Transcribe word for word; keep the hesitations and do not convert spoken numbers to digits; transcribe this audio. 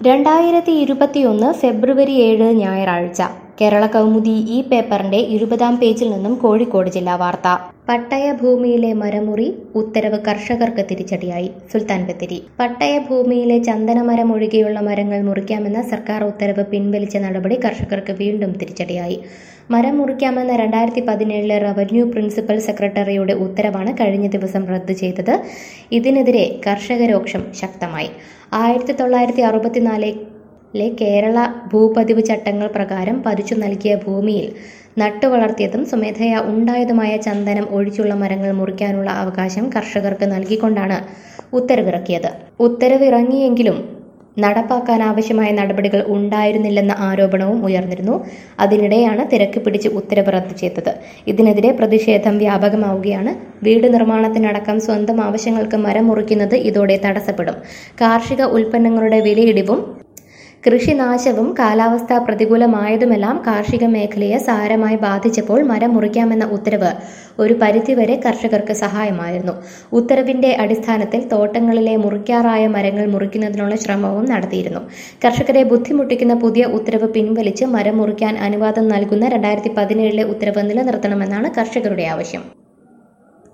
രണ്ടായിരത്തി ഇരുപത്തിയൊന്ന് ഫെബ്രുവരി ഏഴ് ഞായറാഴ്ച കേരള കൗമുദി ഈ പേപ്പറിന്റെ ഇരുപതാം പേജിൽ നിന്നും കോഴിക്കോട് ജില്ലാ വാർത്ത. പട്ടയ ഭൂമിയിലെ മരമുറി ഉത്തരവ് കർഷകർക്ക് തിരിച്ചടിയായി. സുൽത്താൻ ബത്തേരി. പട്ടയ ഭൂമിയിലെ ചന്ദനമരം ഒഴികെയുള്ള മരങ്ങൾ മുറിക്കാമെന്ന സർക്കാർ ഉത്തരവ് പിൻവലിച്ച നടപടി കർഷകർക്ക് വീണ്ടും തിരിച്ചടിയായി. മരം മുറിക്കാമെന്ന രണ്ടായിരത്തി പതിനേഴിലെ റവന്യൂ പ്രിൻസിപ്പൽ സെക്രട്ടറിയുടെ ഉത്തരവാണ് കഴിഞ്ഞ ദിവസം റദ്ദു ചെയ്തത്. ഇതിനെതിരെ കർഷകരോക്ഷം ശക്തമായി. ആയിരത്തി തൊള്ളായിരത്തി അറുപത്തിനാലിലെ കേരള ഭൂപതിവ് ചട്ടങ്ങൾ പ്രകാരം പതിച്ചു നൽകിയ ഭൂമിയിൽ നട്ടുവളർത്തിയതും സ്വമേധയാ ഉണ്ടായതുമായ ചന്ദനം ഒഴിച്ചുള്ള മരങ്ങൾ മുറിക്കാനുള്ള അവകാശം കർഷകർക്ക് നൽകിക്കൊണ്ടാണ് ഉത്തരവിറക്കിയത്. ഉത്തരവിറങ്ങിയെങ്കിലും നടപ്പാക്കാൻ ആവശ്യമായ നടപടികൾ ഉണ്ടായിരുന്നില്ലെന്ന ആരോപണവും ഉയർന്നിരുന്നു. അതിനിടെയാണ് തിരക്ക് പിടിച്ച് ഉത്തരവ് റദ്ദു ചെയ്തത്. ഇതിനെതിരെ പ്രതിഷേധം വ്യാപകമാവുകയാണ്. വീട് നിർമ്മാണത്തിനടക്കം സ്വന്തം ആവശ്യങ്ങൾക്ക് മരം മുറിക്കുന്നത് ഇതോടെ തടസ്സപ്പെടും. കാർഷിക ഉൽപ്പന്നങ്ങളുടെ വിലയിടിവും കൃഷിനാശവും കാലാവസ്ഥാ പ്രതികൂലമായതുമെല്ലാം കാർഷിക മേഖലയെ സാരമായി ബാധിച്ചപ്പോൾ മരം മുറിക്കാമെന്ന ഉത്തരവ് ഒരു പരിധിവരെ കർഷകർക്ക് സഹായമായിരുന്നു. ഉത്തരവിന്റെ അടിസ്ഥാനത്തിൽ തോട്ടങ്ങളിലെ മുറിക്കാറായ മരങ്ങൾ മുറിക്കുന്നതിനുള്ള ശ്രമവും നടത്തിയിരുന്നു. കർഷകരെ ബുദ്ധിമുട്ടിക്കുന്ന പുതിയ ഉത്തരവ് പിൻവലിച്ച് മരം മുറിക്കാൻ അനുവാദം നൽകുന്ന രണ്ടായിരത്തി പതിനേഴിലെ ഉത്തരവ് നിലനിർത്തണമെന്നാണ് കർഷകരുടെ ആവശ്യം.